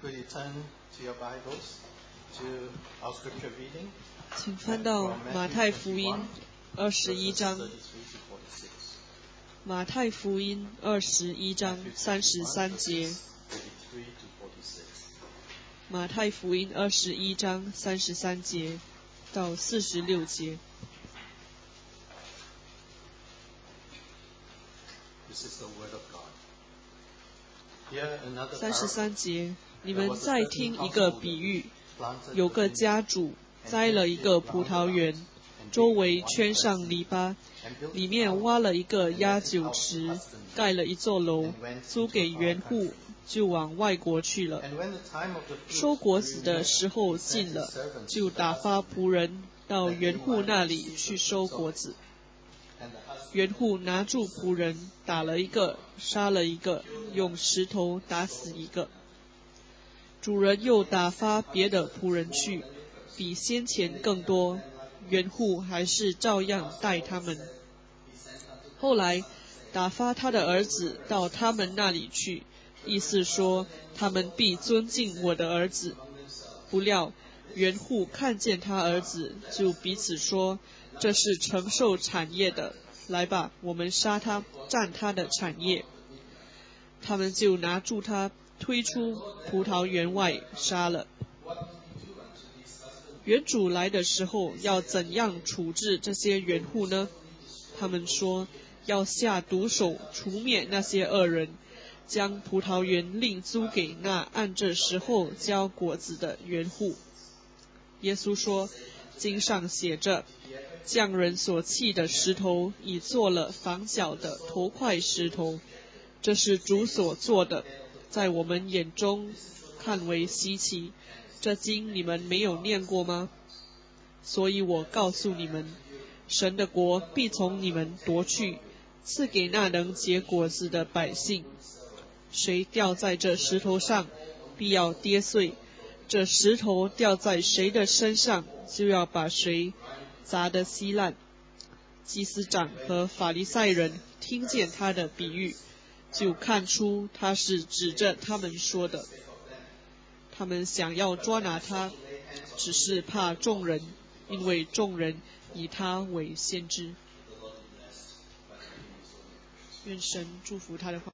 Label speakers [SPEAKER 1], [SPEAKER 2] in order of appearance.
[SPEAKER 1] Could you turn to your Bibles to our scripture reading?
[SPEAKER 2] 请翻到马太福音21章。
[SPEAKER 1] 33 to 46.
[SPEAKER 2] 马太福音21章33节。
[SPEAKER 1] 33 to 46.
[SPEAKER 2] 马太福音21章33节到46节。
[SPEAKER 1] This is the word of God. Here another
[SPEAKER 2] 33
[SPEAKER 1] parable.
[SPEAKER 2] 节，你们再听一个比喻，有个家主栽了一个葡萄园，周围圈上篱笆，里面挖了一个压酒池，盖了一座楼，租给园户，就往外国去了。收果子的时候近了，就打发仆人到园户那里去收果子。园户拿住仆人，打了一个，杀了一个，用石头打死一个。主人又打发别的仆人去，比先前更多，园户还是照样待他们。后来打发他的儿子到他们那里去，意思说他们必尊敬我的儿子。不料园户看见他儿子，就彼此说，这是承受产业的，来吧，我们杀他，占他的产业。他们就拿住他，推出葡萄园外，杀了。园主来的时候，要怎样处置这些园户呢？他们说，要下毒手，除灭那些恶人，将葡萄园另租给那按这时候交果子的园户。耶稣说，经上写着，匠人所砌的石头，已做了房角的头块石头，这是主所做的，在我们眼中看为稀奇。这经你们没有念过吗？所以我告诉你们，神的国必从你们夺去，赐给那能结果子的百姓。谁掉在这石头上，必要跌碎；这石头掉在谁的身上，就要把谁砸得稀烂。祭司长和法利赛人听见他的比喻，就看出他是指着他们说的。他们想要抓拿他，只是怕众人，因为众人以他为先知。愿神祝福他的话。